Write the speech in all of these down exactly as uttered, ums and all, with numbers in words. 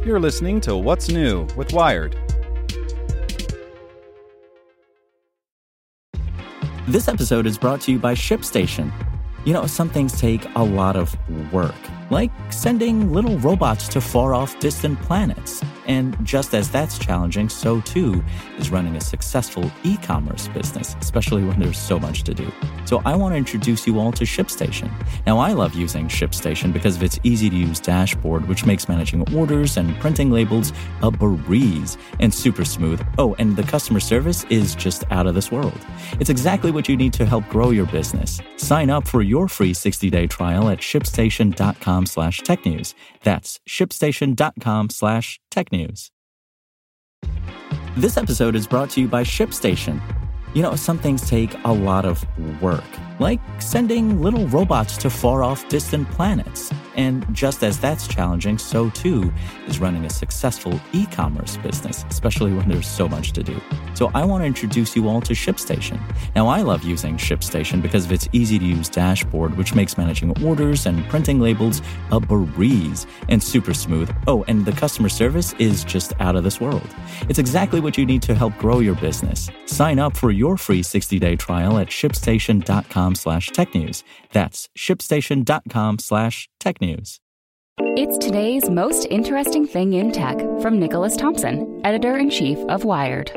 You're listening to What's New with Wired. This episode is brought to you by ShipStation. You know, some things take a lot of work, like sending little robots to far-off distant planets. And just as that's challenging, so too is running a successful e-commerce business, especially when there's so much to do. So I want to introduce you all to ShipStation. Now, I love using ShipStation because of its easy-to-use dashboard, which makes managing orders and printing labels a breeze and super smooth. Oh, and the customer service is just out of this world. It's exactly what you need to help grow your business. Sign up for your free sixty-day trial at shipstation.com slash technews. That's shipstation.com slash technews. This episode is brought to you by ShipStation. You know, some things take a lot of work, like sending little robots to far-off distant planets. And just as that's challenging, so too is running a successful e-commerce business, especially when there's so much to do. So I want to introduce you all to ShipStation. Now, I love using ShipStation because of its easy-to-use dashboard, which makes managing orders and printing labels a breeze and super smooth. Oh, and the customer service is just out of this world. It's exactly what you need to help grow your business. Sign up for your free sixty-day trial at shipstation.com slash technews. That's shipstation.com slash technews. It's today's most interesting thing in tech from Nicholas Thompson, editor-in-chief of Wired.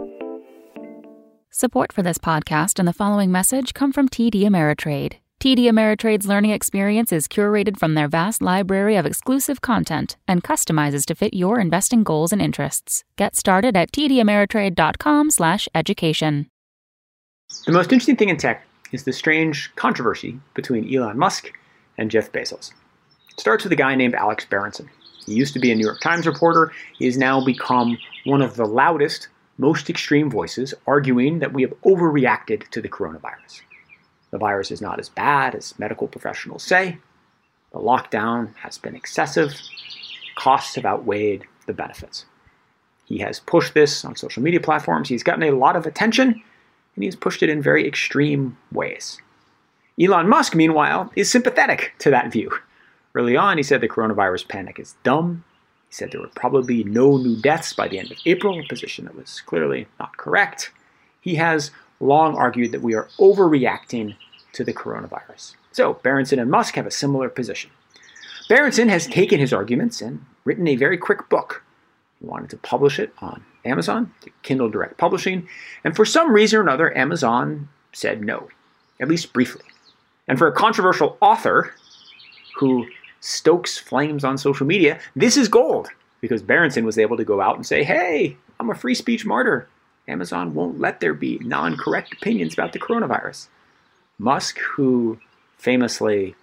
Support for this podcast and the following message come from T D Ameritrade. T D Ameritrade's learning experience is curated from their vast library of exclusive content and customizes to fit your investing goals and interests. Get started at tdameritrade.com slash education. The most interesting thing in tech is the strange controversy between Elon Musk and Jeff Bezos. It starts with a guy named Alex Berenson. He used to be a New York Times reporter. He has now become one of the loudest, most extreme voices arguing that we have overreacted to the coronavirus. The virus is not as bad as medical professionals say. The lockdown has been excessive. Costs have outweighed the benefits. He has pushed this on social media platforms. He's gotten a lot of attention, and he's pushed it in very extreme ways. Elon Musk, meanwhile, is sympathetic to that view. Early on, he said the coronavirus panic is dumb. He said there would probably be no new deaths by the end of April, a position that was clearly not correct. He has long argued that we are overreacting to the coronavirus. So Berenson and Musk have a similar position. Berenson has taken his arguments and written a very quick book. He wanted to publish it on Amazon, to Kindle Direct Publishing, and for some reason or another, Amazon said no, at least briefly. And for a controversial author who stokes flames on social media, this is gold, because Berenson was able to go out and say, hey, I'm a free speech martyr. Amazon won't let there be non-correct opinions about the coronavirus. Musk, who famously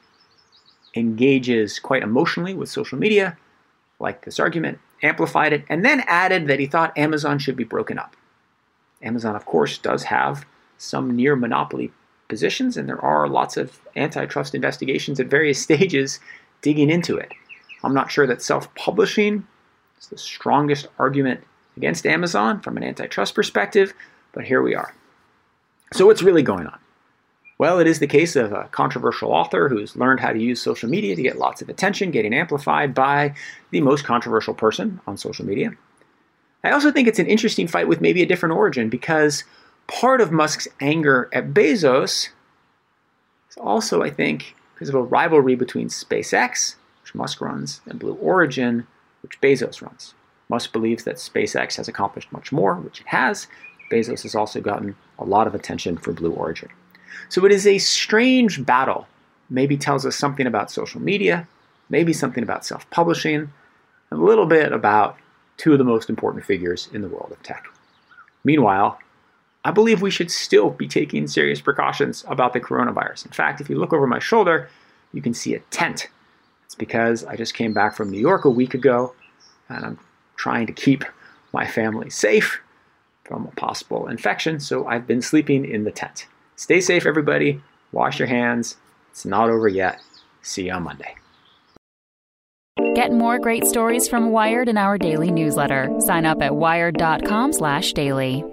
engages quite emotionally with social media, liked this argument, amplified it, and then added that he thought Amazon should be broken up. Amazon, of course, does have some near monopoly positions, and there are lots of antitrust investigations at various stages digging into it. I'm not sure that self-publishing is the strongest argument against Amazon from an antitrust perspective, but here we are. So what's really going on? Well, it is the case of a controversial author who's learned how to use social media to get lots of attention, getting amplified by the most controversial person on social media. I also think it's an interesting fight with maybe a different origin, because part of Musk's anger at Bezos is also, I think, because of a rivalry between SpaceX, which Musk runs, and Blue Origin, which Bezos runs. Musk believes that SpaceX has accomplished much more, which it has. Bezos has also gotten a lot of attention for Blue Origin. So it is a strange battle. Maybe tells us something about social media, maybe something about self-publishing, and a little bit about two of the most important figures in the world of tech. Meanwhile, I believe we should still be taking serious precautions about the coronavirus. In fact, if you look over my shoulder, you can see a tent. It's because I just came back from New York a week ago, and I'm trying to keep my family safe from a possible infection, so I've been sleeping in the tent. Stay safe, everybody. Wash your hands. It's not over yet. See you on Monday. Get more great stories from Wired in our daily newsletter. Sign up at wired.com slash daily.